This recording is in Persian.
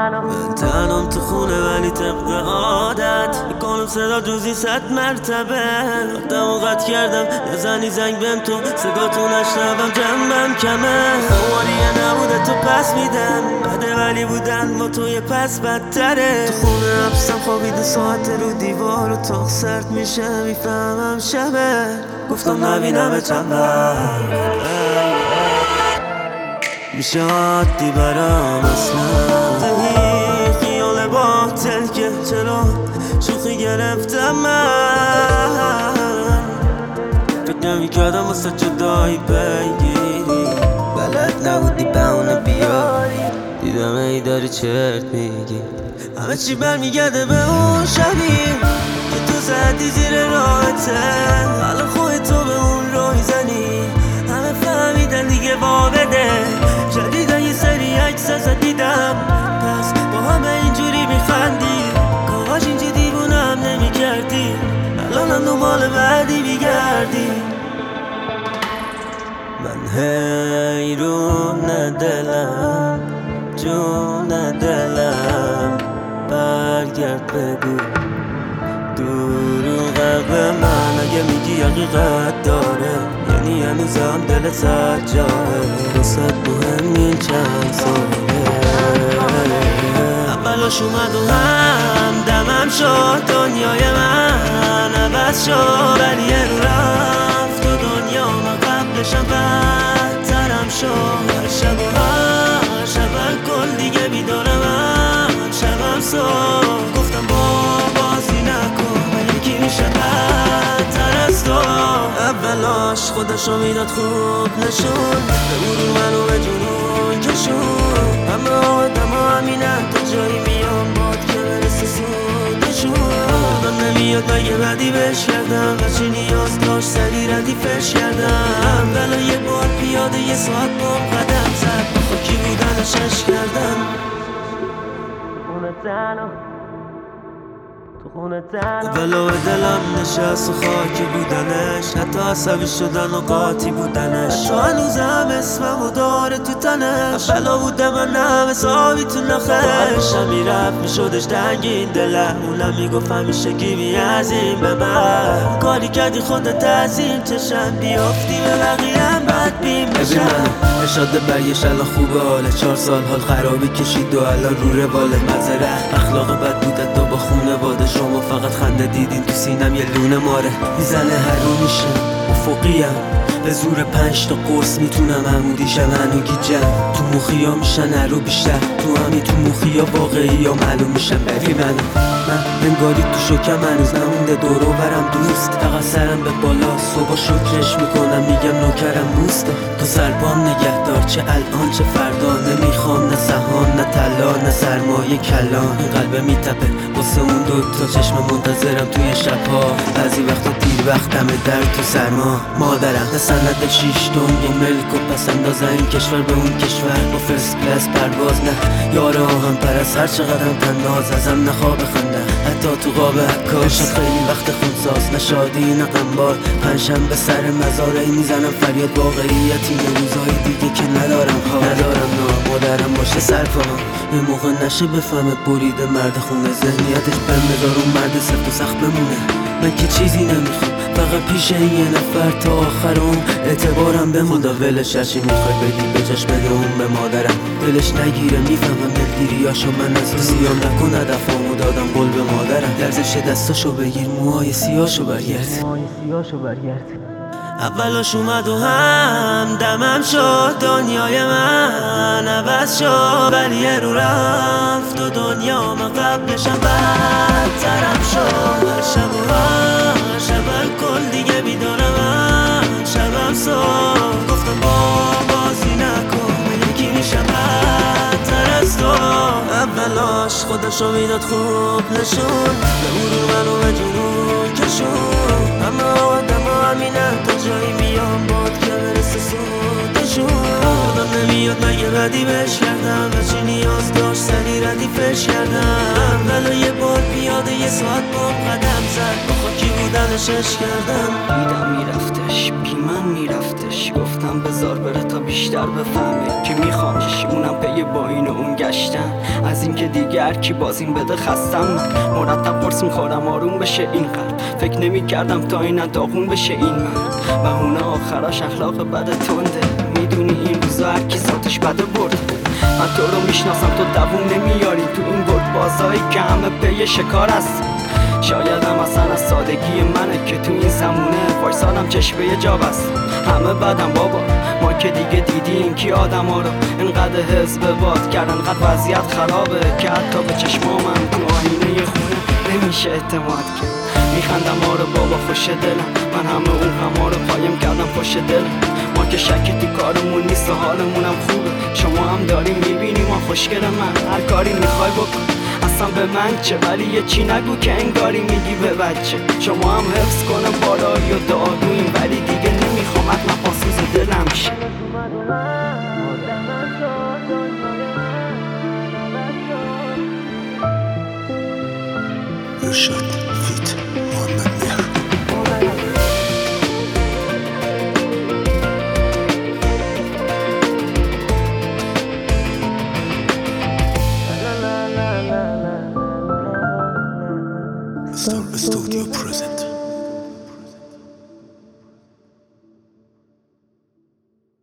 تنم تو خونه ولی طبق عادت میکنم صدا جزی 100 مرتبه وقتم قطع کردم نزنی زنگ بهم تو صداتو نشنوم جنبم کمه خواریه نبوده تو پس میدم بده ولی بودن با توی پس بدتره تو خونه حبسم خوابیده ساعت رو دیوار و تاق سرد میشه میفهمم شبه گفتم نبینم چند میشه عادی برام اصلا خیال باطل که چرا شوخی گرفتم من فکر نمیکردم واسه جدایی بگیری بلد نبودی بهونه بیاری دیدم ای داری چرت میگی همه چی برمیگرده به اون شبی که تو زدی زیر راحته حالا خودت تو به اون روی زنی همه فهمیدن دیگه وابده جدیدن یه سری عکس ازت دیدم پس با همه اینجوری میخندی کاش اینجا دیوونم نمیکردی الانم دنبال بعدی میگردی من حیرون دلم جون دلم برگرد بگو دروغه به من اگه میگی حقیقت داره یعنی هنوزم دلت سجاره واسه مهمین چند ساله اولاش اومد و هم دمم شد دنیای من عوض شد ولی رو رفت و دنیا من قبلشم بدترم شد هر شب و هر شب کل دیگه بیدارم شبم صبح گفتم بازی نکن یکی میشه بدتر از تو اولاش خودشو میداد خوب نشون به مرور منو به جنون کشون همه آدم ها همینن تا جایی میام باد که برسه سودشون آدم نمیاد مگه بدی بهش کردم و چی نیاز داشت سری ردیفش کردم ولی یه بار پیاده یه ساعت بام قدم زد با خاکی بودنش عشق کردم ولو به دلم نشست و خاکی بودنش حتی عصبی شدن و قاطی بودنش حتی هنوزم اسمم و داره تو تنش بلا بودم من هم حسابی تو نخش میرفت میشدش دنگین دلم اونم میگفت همیشه گیبی از این به من کاری کردی خودت از این چشم بیافتی به بقیهم بد بیم بشم اشاده برگشت الان خوبه حاله 4 سال حال خرابی کشید و الان رو رواله مزره اخلاق بد بودت تو با خونه واده شما فقط خنده دیدین تو سینم یه لونه ماره میزنه هر رو میشه افقیم به زور 5 تا قرص میتونم عمودیشم هنو گیجم تو مخیا میشن هر رو بیشتر تو همی تو مخیا واقعی یا معلوم میشن ببین من انگاری تو شکم هنوز نمونده دورو برم دوست فقط سرم به بالا صبح شکرش میکنم میگم نوکرم موستا تو سربام نگهدار چه الان چه فردا نمیخوام نه سهان نه طلا نه سرمایه کلان این قلبه میتپه واسه اون دوتا چشم منتظرم توی شبها بعضی وقتا دیر وقتمه در تو سرما مادرم نه سند 6 تن یه ملک و پس اندازه این کشور به اون کشور با فرست کلاس پرواز نه یاره هم پرست هر چقدرم تناز ازم نخواب خنده حتی تو قاب عکاس خیلی وقت خونساز نشادی نه غمبار پنجشنبه سر مزاره میزنم فریاد واقعیتی یه روزای دیگه که ندارم نه مادرم باشه سرپام یه موقع نشه بفهمه بریده مرد خونه ذهنیتش بمدار اون مرد سفت و سخت بمونه من که چیزی نمیخوام فقط پیش یه نفر تا آخرم اعتبارم به خدا ولش هرچی میخوای بگی بجاش بده اون به مادرم دلش نگیره میفهمم دلگیریاشو من از تو سیام نکن هدفامو دادم قول به مادرم لرزش دستاشو بگیر موهای سیاهشو برگرد اولاش اومد و هم دمم شد دنیای من عوض شد ولی رو رفت و دنیا من قبلشم بدترم شد هر شب و هر شب کل دیگه بیدارم شبم صبح گفتم بازی نکن یکی میشم بدتر از تو اولاش خودشو میداد خوب نشون به مرور منو به جنون کشون همه آدم ها همینن تا جایی میام باد که برسه سودشون آدم نمیاد مگه بدی بهش کردم و چی نیاز داشت سری وقتی ردیفش کردم ولو یه بار پیاده یه ساعت بام قدم زد با خاکی بودنش عشق کردم. دیدم میرفتش بی من میرفتش، گفتم بذار بره تا بیشتر بفهمه که میخوامش. اونم پی با این و اون گشتن از این که دیگر کی بازیم بده خستم. من مرتب قرص میخورم آروم بشه این قلب، فکر نمیکردم تا این داغون بشه این من. و اون آخراش اخلاق بد تنده، میدونی این روزا هر کی ذاتش بده برده. من تو رو میشناسم تو دووم نمیاری تو این برد بازایی که همه پی شکار هست. شایدم اصلا از سادگی منه که تو این زمونه وایسادم چشم یه جا بست. همه بدم بابا ما که دیگه دیدیم کی آدم ها رو انقدر حزب باد کردن، انقدر وضعیت خرابه که حتی به چشمامم تو آینه خونه نمیشه اعتماد کرد. میخندم آره بابا خوش دلم، من همه اون غما رو قایم کردم پشت دلم. ما که شکی تو کارمون نیست و حالمونم خوبه، شما هم داری میبینی ما خوشگل من هر کاری میخوای بکن اصلا به من چه، ولی یه چی نگو که انگاری میگی به بچه. شما هم حفظ کنم بالایی و دارویم ولی دیگه نمیخوام حتما پاسوز دلم شه. ارشاد فیت محمد مهر. Star Studio present.